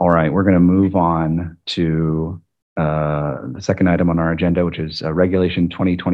All right, we're going to move on to the second item on our agenda, which is Regulation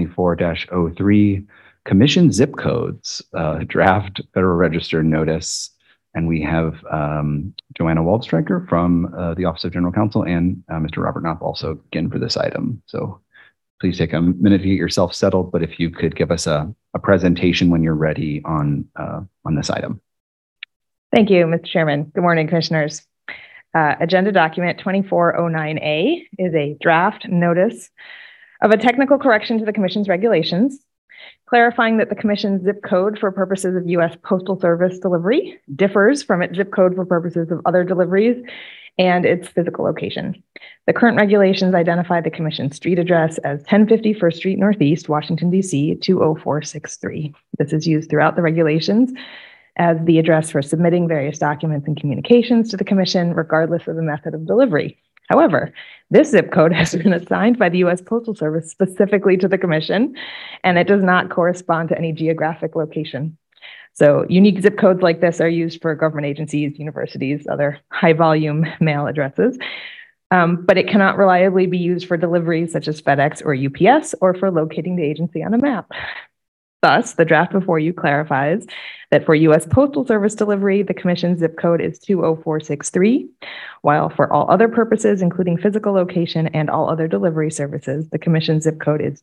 2024-03, Commission Zip Codes, draft Federal Register notice. And we have Joanna Waldstreicher from the Office of General Counsel and Mr. Robert Knopf also again for this item. So please take a minute to get yourself settled, but if you could give us a presentation when you're ready on this item. Thank you, Mr. Chairman. Good morning, Commissioners. Agenda document 2409A is a draft notice of a technical correction to the Commission's regulations, clarifying that the Commission's zip code for purposes of U.S. Postal Service delivery differs from its zip code for purposes of other deliveries and its physical location. The current regulations identify the Commission's street address as 1050 First Street Northeast, Washington, D.C. 20463. This is used throughout the regulations as the address for submitting various documents and communications to the Commission, regardless of the method of delivery. However, this zip code has been assigned by the U.S. Postal Service specifically to the Commission, and it does not correspond to any geographic location. So unique zip codes like this are used for government agencies, universities, other high-volume mail addresses, but it cannot reliably be used for deliveries such as FedEx or UPS or for locating the agency on a map. Thus, the draft before you clarifies that for U.S. Postal Service delivery, the Commission's zip code is 20463, while for all other purposes, including physical location and all other delivery services, the Commission's zip code is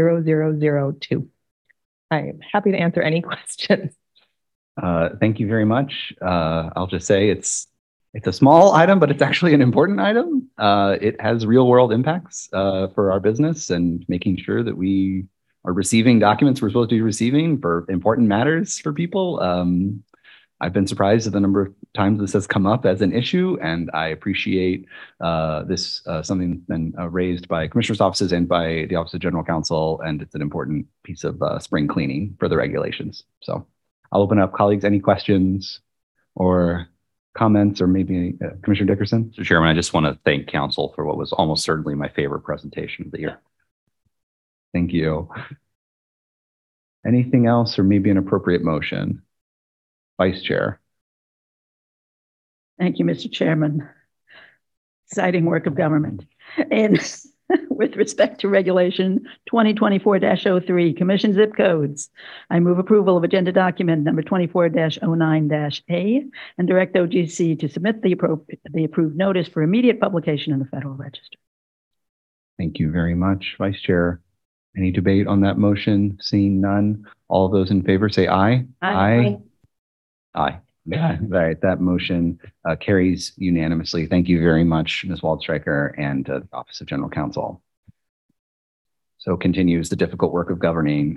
20002. I'm happy to answer any questions. Thank you very much. I'll just say it's a small item, but it's actually an important item. It has real world impacts for our business and making sure that we are receiving documents we're supposed to be receiving for important matters for people. I've been surprised at the number of times this has come up as an issue, and I appreciate this something that's been raised by commissioners' offices and by the Office of General Counsel, and it's an important piece of spring cleaning for the regulations. So I'll open up, colleagues, any questions or comments, or maybe Commissioner Dickerson? Mr. Chairman, I just want to thank council for what was almost certainly my favorite presentation of the year. Thank you. Anything else, or maybe an appropriate motion? Vice Chair. Thank you, Mr. Chairman. Exciting work of government. And with respect to Regulation 2024-03, Commission zip codes, I move approval of agenda document number 24-09-A and direct OGC to submit the approved notice for immediate publication in the Federal Register. Thank you very much, Vice Chair. Any debate on that motion? Seeing none, all of those in favor say aye. Aye. Aye. Yeah, all right. That motion carries unanimously. Thank you very much, Ms. Waldstreicher and the Office of General Counsel. So continues the difficult work of governing